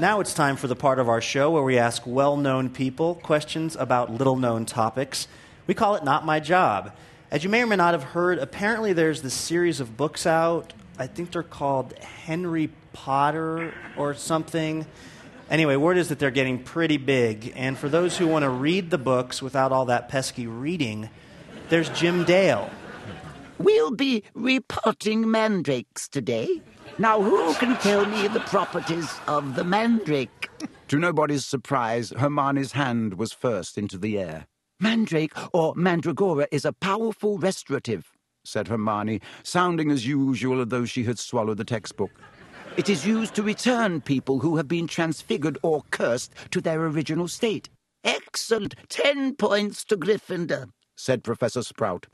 Now it's time for the part of our show where we ask well-known people questions about little-known topics. We call it Not My Job. As you may or may not have heard, apparently there's this series of books out. I think they're called Harry Potter or something. Anyway, word is that they're getting pretty big. And for those who want to read the books without all that pesky reading, there's Jim Dale. We'll be repotting mandrakes today. Now, who can tell me the properties of the mandrake? To nobody's surprise, Hermione's hand was first into the air. Mandrake, or mandragora, is a powerful restorative, said Hermione, sounding as usual as though she had swallowed the textbook. It is used to return people who have been transfigured or cursed to their original state. Excellent. 10 points to Gryffindor, said Professor Sprout.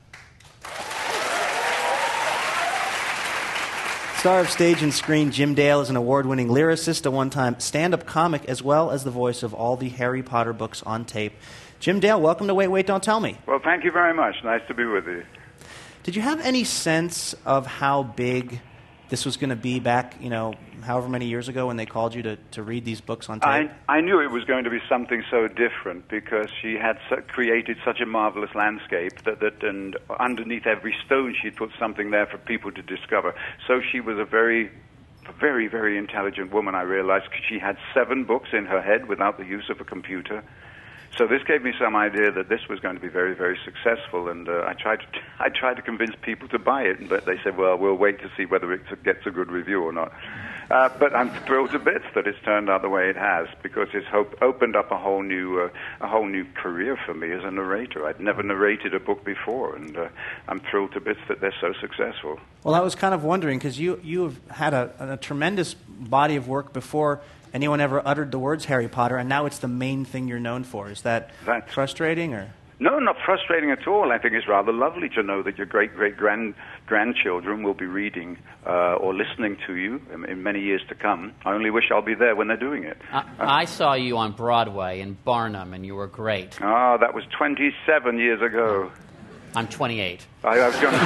Star of stage and screen, Jim Dale is an award-winning lyricist, a one-time stand-up comic, as well as the voice of all the Harry Potter books on tape. Jim Dale, welcome to Wait, Wait, Don't Tell Me. Well, thank you very much. Nice to be with you. Did you have any sense of how big this was going to be back, however many years ago when they called you to read these books on tape? I knew it was going to be something so different because she had created such a marvelous landscape and underneath every stone she'd put something there for people to discover. So she was a very, very, very intelligent woman, I realized, because she had 7 books in her head without the use of a computer. So this gave me some idea that this was going to be very, very successful, and I tried to convince people to buy it, but they said, well, we'll wait to see whether it gets a good review or not. But I'm thrilled to bits that it's turned out the way it has, because it's opened up a whole new career for me as a narrator. I'd never narrated a book before, and I'm thrilled to bits that they're so successful. Well, I was kind of wondering, because you have had a tremendous body of work before anyone ever uttered the words Harry Potter, and now it's the main thing you're known for. Is that frustrating, or? No, not frustrating at all. I think it's rather lovely to know that your great-great-grandchildren will be reading or listening to you in many years to come. I only wish I'll be there when they're doing it. I saw you on Broadway in Barnum, and you were great. Oh, that was 27 years ago. I'm 28. I was going to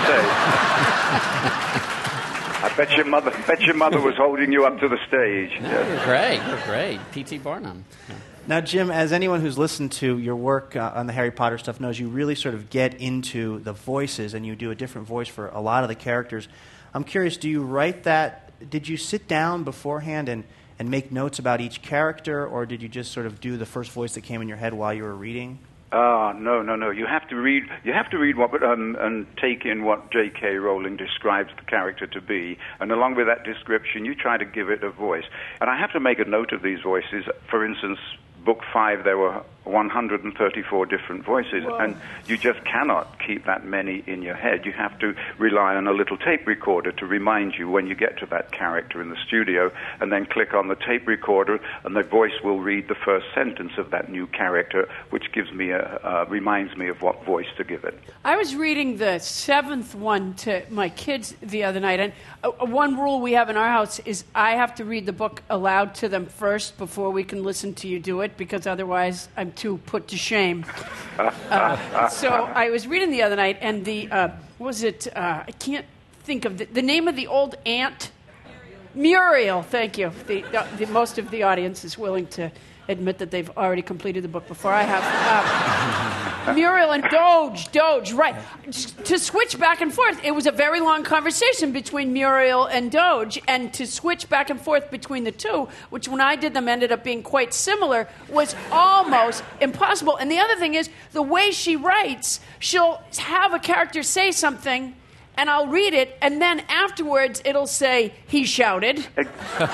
say... I bet your mother was holding you up to the stage. No, you're great. P.T. Barnum. Yeah. Now, Jim, as anyone who's listened to your work on the Harry Potter stuff knows, you really sort of get into the voices, and you do a different voice for a lot of the characters. I'm curious, do you write that? Did you sit down beforehand and make notes about each character, or did you just sort of do the first voice that came in your head while you were reading? No. You have to read what and take in what J.K. Rowling describes the character to be, and along with that description, you try to give it a voice. And I have to make a note of these voices. For instance, Book 5, there were 134 different voices, and you just cannot keep that many in your head. You have to rely on a little tape recorder to remind you when you get to that character in the studio, and then click on the tape recorder, and the voice will read the first sentence of that new character, which reminds me of what voice to give it. I was reading the 7th one to my kids the other night, and one rule we have in our house is I have to read the book aloud to them first before we can listen to you do it, because otherwise I'm too put to shame. So I was reading the other night, and I can't think of the name of the old aunt. Muriel, thank you. Most of the audience is willing to admit that they've already completed the book before I have. Muriel and Doge, right. To switch back and forth, it was a very long conversation between Muriel and Doge, and to switch back and forth between the two, which when I did them ended up being quite similar, was almost impossible. And the other thing is, the way she writes, she'll have a character say something, and I'll read it, and then afterwards it'll say, he shouted. That's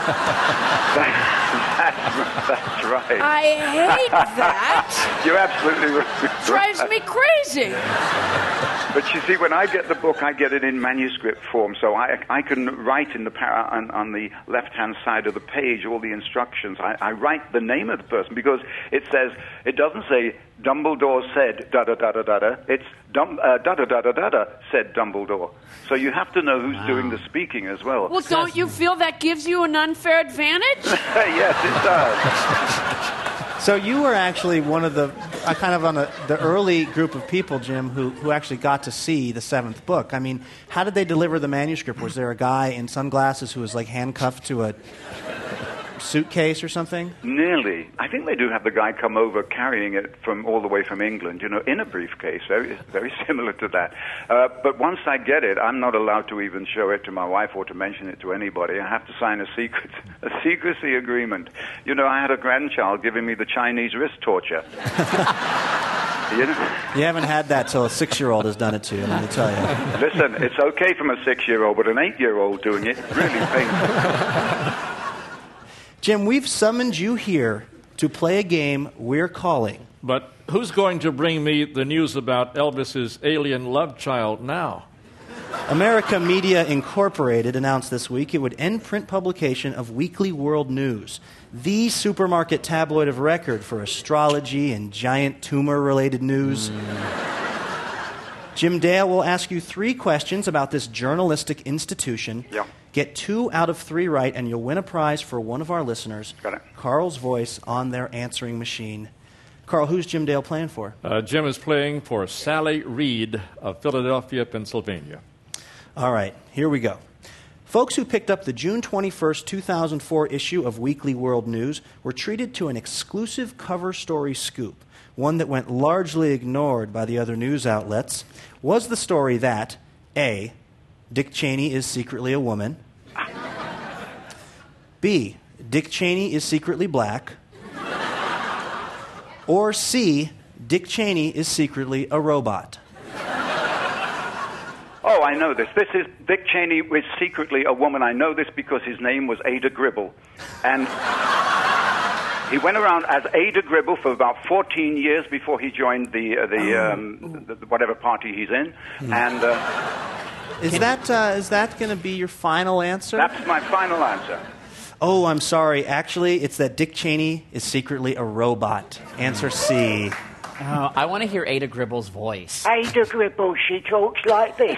right. I hate that. You're absolutely right. Drives me crazy. But you see, when I get the book, I get it in manuscript form, so I can write in on the left-hand side of the page all the instructions. I write the name of the person, because it doesn't say Dumbledore said da-da-da-da-da-da. It's da-da-da-da-da-da said Dumbledore. So you have to know who's doing the speaking as well. Well, don't you feel that gives you an unfair advantage? Yes, it does. So you were actually one of the the early group of people, Jim, who actually got to see the 7th book. I mean, how did they deliver the manuscript? Was there a guy in sunglasses who was like handcuffed to a suitcase or something? Nearly. I think they do have the guy come over carrying it from all the way from England, in a briefcase, very, very similar to that. But once I get it, I'm not allowed to even show it to my wife or to mention it to anybody. I have to sign a secrecy agreement. I had a grandchild giving me the Chinese wrist torture. You haven't had that till a 6-year-old has done it to you, let me tell you. Listen, it's okay from a 6-year-old, but an 8-year-old doing it really painful. Jim, we've summoned you here to play a game we're calling. But who's going to bring me the news about Elvis's alien love child now? America Media Incorporated announced this week it would end print publication of Weekly World News, the supermarket tabloid of record for astrology and giant tumor-related news. Jim Dale will ask you 3 questions about this journalistic institution. Yeah. Get 2 out of 3 right, and you'll win a prize for one of our listeners. Got it. Carl's voice on their answering machine. Carl, who's Jim Dale playing for? Jim is playing for Sally Reed of Philadelphia, Pennsylvania. All right, here we go. Folks who picked up the June 21st, 2004 issue of Weekly World News were treated to an exclusive cover story scoop, one that went largely ignored by the other news outlets. Was the story that, A, Dick Cheney is secretly a woman, B, Dick Cheney is secretly black, or C, Dick Cheney is secretly a robot? Oh, I know this. This is Dick Cheney is secretly a woman. I know this because his name was Ada Gribble. And he went around as Ada Gribble for about 14 years before he joined the whatever party he's in. And is that going to be your final answer? That's my final answer. Oh, I'm sorry. Actually, it's that Dick Cheney is secretly a robot. Answer C. Oh, I want to hear Ada Gribble's voice. Ada Gribble, she talks like this.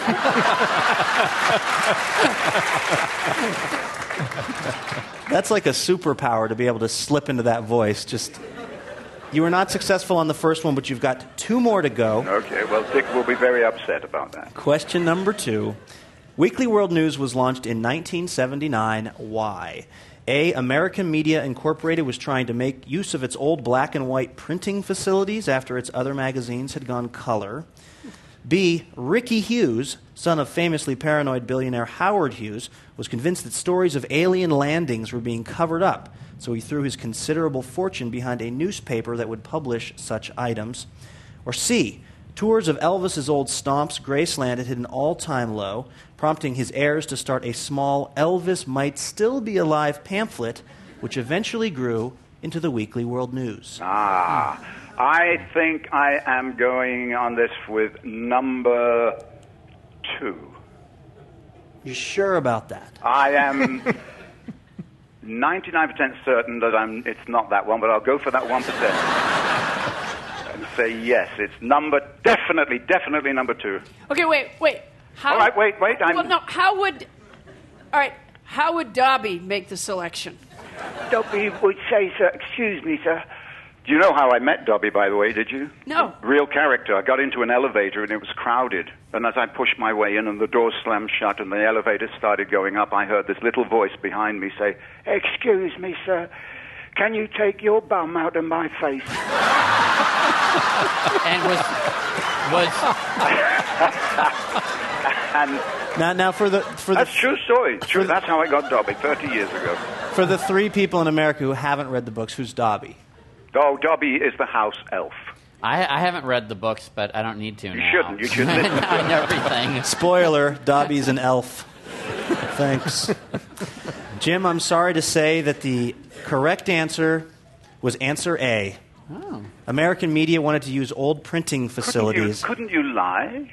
That's like a superpower to be able to slip into that voice. You were not successful on the first one, but you've got 2 more to go. Okay, well, Dick will be very upset about that. Question number 2. Weekly World News was launched in 1979. Why? A, American Media Incorporated was trying to make use of its old black and white printing facilities after its other magazines had gone color. B, Ricky Hughes, son of famously paranoid billionaire Howard Hughes, was convinced that stories of alien landings were being covered up, so he threw his considerable fortune behind a newspaper that would publish such items. Or C, tours of Elvis's old stomps, Graceland, had hit an all-time low, prompting his heirs to start a small Elvis Might Still Be Alive pamphlet, which eventually grew into the Weekly World News. I think I am going on this with number 2. You sure about that? I am 99% certain that it's not that one, but I'll go for that 1%. And say yes, it's definitely number 2. Okay, wait. All right, wait. How would Dobby make the selection? Dobby would say, sir, excuse me, sir. Do you know how I met Dobby, by the way, did you? No. Real character. I got into an elevator and it was crowded. And as I pushed my way in and the door slammed shut and the elevator started going up, I heard this little voice behind me say, excuse me, sir. Can you take your bum out of my face? And and now for the that's true story. True. That's how I got Dobby 30 years ago. For the 3 people in America who haven't read the books, who's Dobby? Oh, Dobby is the house elf. I haven't read the books, but I don't need to now. You shouldn't. You should listen to I know everything. Spoiler, Dobby's an elf. Thanks. Jim, I'm sorry to say that the correct answer was answer A. Oh. American Media wanted to use old printing facilities. Couldn't you lie?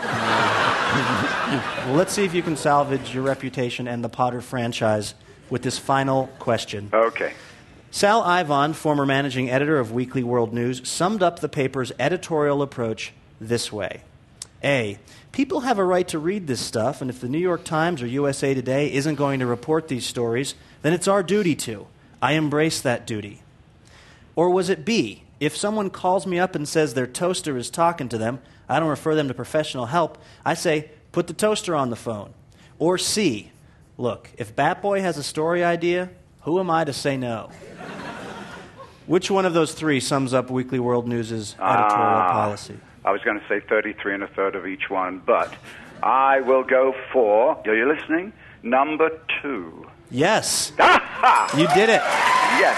Well, let's see if you can salvage your reputation and the Potter franchise with this final question. Okay. Sal Ivan, former managing editor of Weekly World News, summed up the paper's editorial approach this way. A, people have a right to read this stuff, and if the New York Times or USA Today isn't going to report these stories, then it's our duty to. I embrace that duty. Or was it B, if someone calls me up and says their toaster is talking to them, I don't refer them to professional help. I say, put the toaster on the phone. Or C, look, if Bat Boy has a story idea, Who am I to say no? Which one of those three sums up Weekly World News' editorial policy? I was going to say 33 1/3 of each one, but I will go for, are you listening? Number 2. Yes. Ah-ha! You did it. Yes.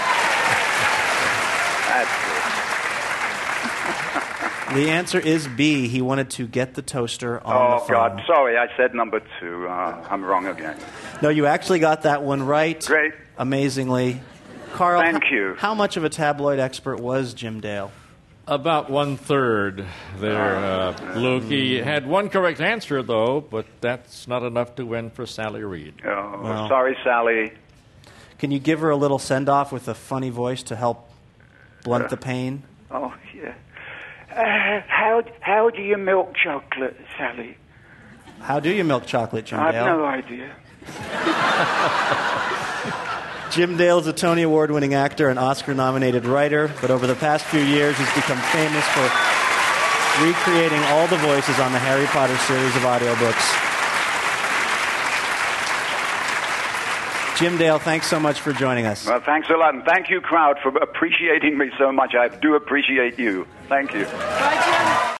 That's The answer is B. He wanted to get the toaster on good. the Oh, phone. God. Sorry, I said number 2. I'm wrong again. No, you actually got that one right. Great. Amazingly. Carl, Thank you. How much of a tabloid expert was Jim Dale? About 1/3 there, Luke. He had one correct answer, though, but that's not enough to win for Sally Reed. Oh, Well. sorry, Sally. Can you give her a little send-off with a funny voice to help blunt the pain? Oh, yeah. How do you milk chocolate, Sally? How do you milk chocolate, Jim I Dale? have no idea. Jim Dale is a Tony Award-winning actor and Oscar-nominated writer, but over the past few years he's become famous for recreating all the voices on the Harry Potter series of audiobooks. Jim Dale, thanks so much for joining us. Well, thanks a lot, and thank you, crowd, for appreciating me so much. I do appreciate you. Thank you. Bye, Jim.